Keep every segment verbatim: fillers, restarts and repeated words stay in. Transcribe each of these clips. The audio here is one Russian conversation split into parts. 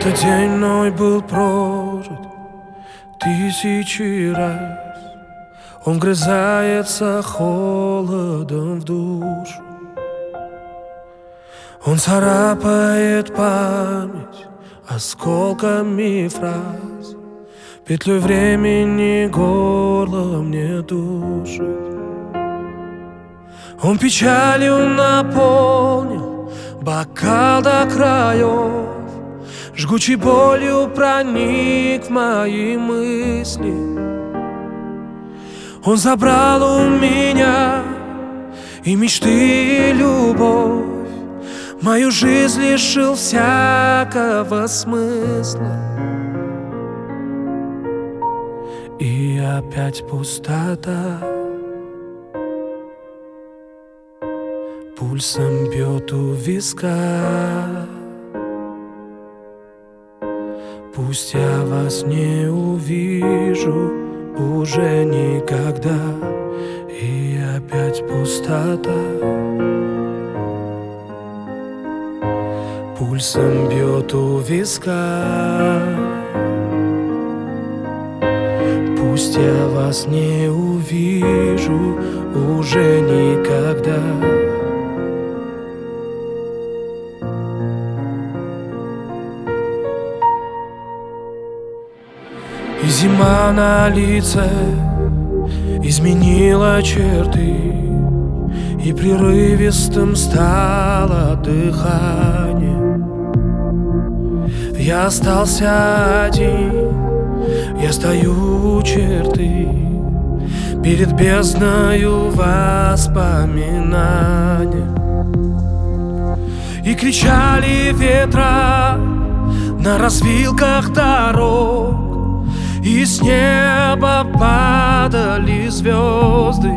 Этот день мной был прожит тысячи раз. Он вгрызается холодом в душу. Он царапает память осколками фраз. Петлей времени горло мне душит. Он печалью наполнил бокал до краев, жгучей болью проник в мои мысли. Он забрал у меня и мечты, и любовь. Мою жизнь лишил всякого смысла. И опять пустота пульсом бьет у виска. Пусть я вас не увижу уже никогда. И опять пустота пульсом бьет у виска. Пусть я вас не увижу уже никогда. И зима на лице изменила черты, и прерывистым стало дыхание. Я остался один, я стою у черты перед бездною воспоминания. И кричали ветра на развилках дорог, и с неба падали звезды.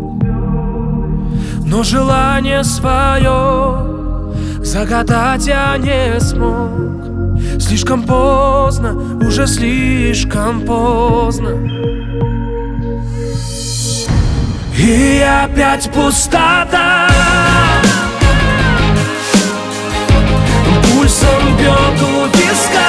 Но желание свое загадать я не смог. Слишком поздно, уже слишком поздно. И опять пустота пульсом бьет у виска.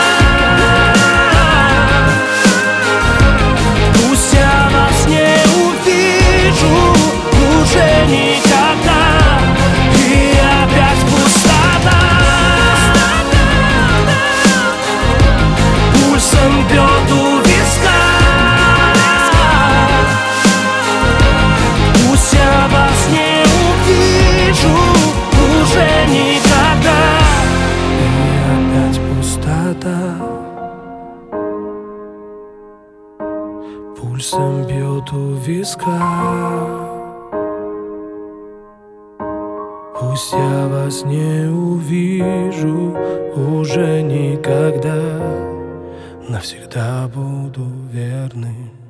Пусть я вас не увижу уже никогда. И опять пустота пульсом бьет у виска. Пусть я вас не увижу уже никогда. И опять пустота пульсом бьет у виска. Пусть я вас не увижу уже никогда. Навсегда буду верным.